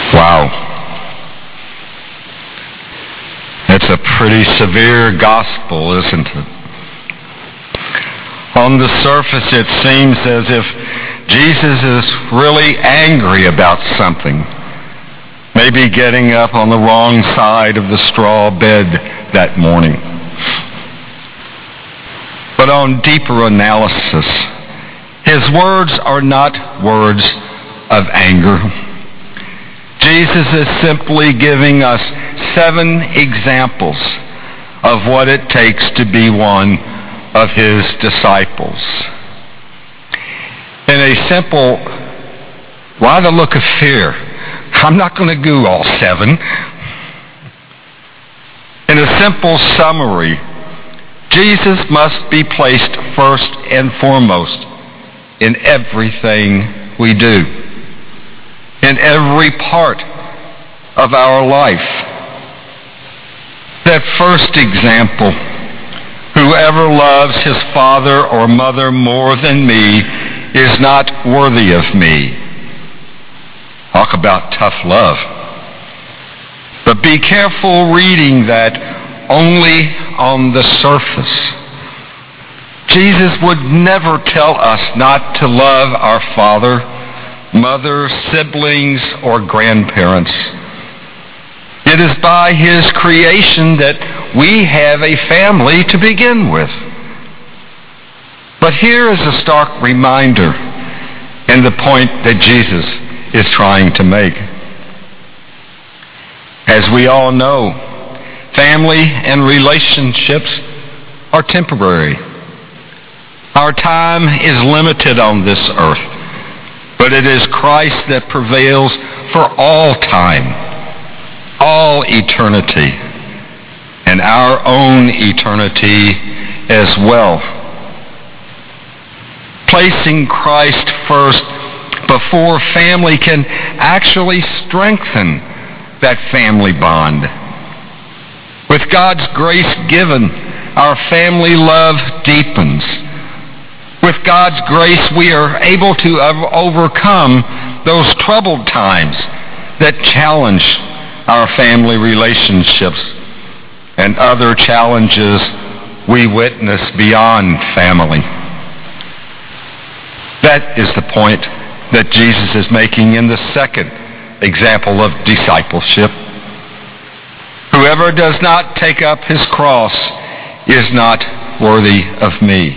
Wow. It's a pretty severe gospel, isn't it? On the surface, it seems as if Jesus is really angry about something. Maybe getting up on the wrong side of the straw bed that morning. But on deeper analysis, his words are not words of anger. Jesus is simply giving us 7 examples of what it takes to be one of his disciples. In a simple, why the look of fear? I'm not going to do all 7. In a simple summary, Jesus must be placed first and foremost in everything we do, in every part of our life. That first example, whoever loves his father or mother more than me is not worthy of me. Talk about tough love. But be careful reading that only on the surface. Jesus would never tell us not to love our father, mother, siblings, or grandparents. It is by his creation that we have a family to begin with. But here is a stark reminder in the point that Jesus is trying to make. As we all know, family and relationships are temporary. Our time is limited on this earth, but it is Christ that prevails for all time, all eternity, and our own eternity as well. Placing Christ first before family can actually strengthen that family bond. With God's grace given, our family love deepens. With God's grace, we are able to overcome those troubled times that challenge our family relationships and other challenges we witness beyond family. That is the point that Jesus is making in the second example of discipleship. Whoever does not take up his cross is not worthy of me.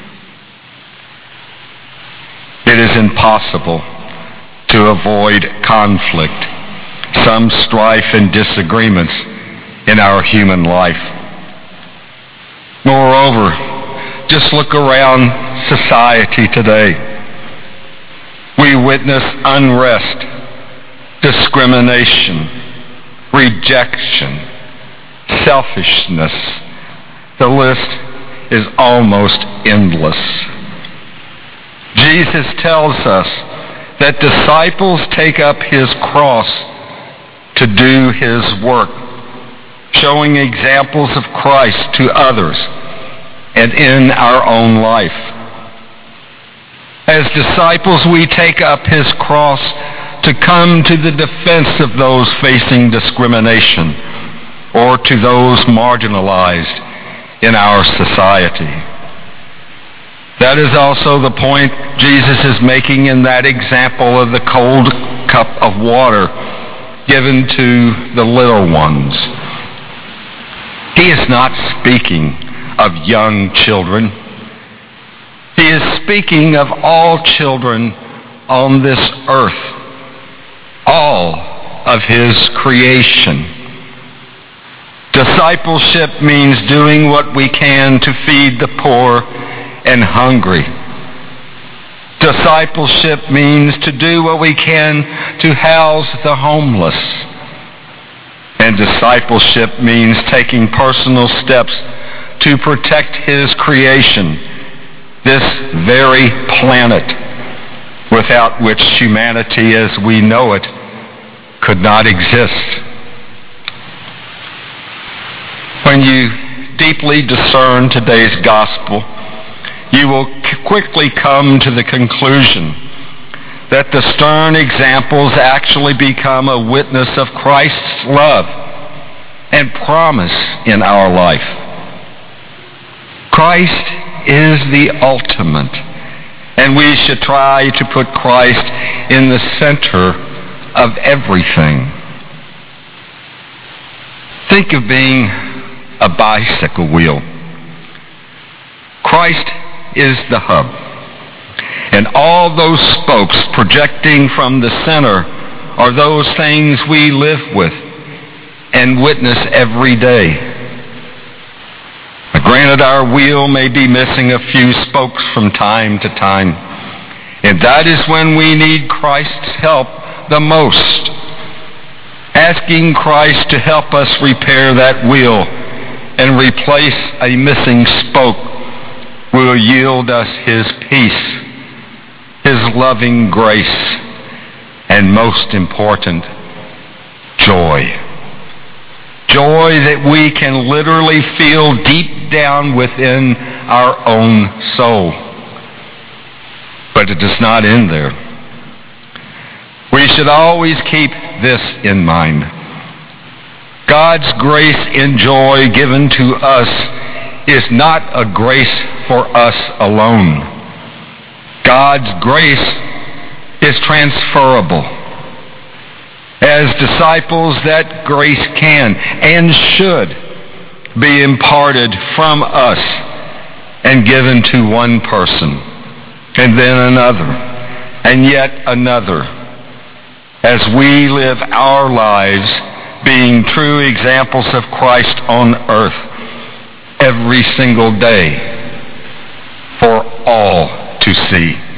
It is impossible to avoid conflict, some strife and disagreements in our human life. Moreover, just look around society today. We witness unrest, discrimination, rejection, selfishness. The list is almost endless. Jesus tells us that disciples take up his cross to do his work, showing examples of Christ to others and in our own life. As disciples, we take up his cross to come to the defense of those facing discrimination or to those marginalized in our society. That is also the point Jesus is making in that example of the cold cup of water given to the little ones. He is not speaking of young children. He is speaking of all children on this earth, all of his creation. Discipleship means doing what we can to feed the poor and hungry. Discipleship means to do what we can to house the homeless. And discipleship means taking personal steps to protect his creation, this very planet, without which humanity as we know it could not exist. When you deeply discern today's gospel, you will quickly come to the conclusion that the stern examples actually become a witness of Christ's love and promise in our life. Christ is the ultimate, and we should try to put Christ in the center of everything. Think of being a bicycle wheel. Christ is the hub, and all those spokes projecting from the center are those things we live with and witness every day. Granted, our wheel may be missing a few spokes from time to time, and that is when we need Christ's help the most. Asking Christ to help us repair that wheel and replace a missing spoke will yield us His peace, His loving grace, and most important, joy. Joy that we can literally feel deep down within our own soul. But it does not end there. We should always keep this in mind. God's grace and joy given to us is not a grace for us alone. God's grace is transferable. As disciples, that grace can and should be imparted from us and given to one person, and then another, and yet another, as we live our lives being true examples of Christ on earth every single day for all to see.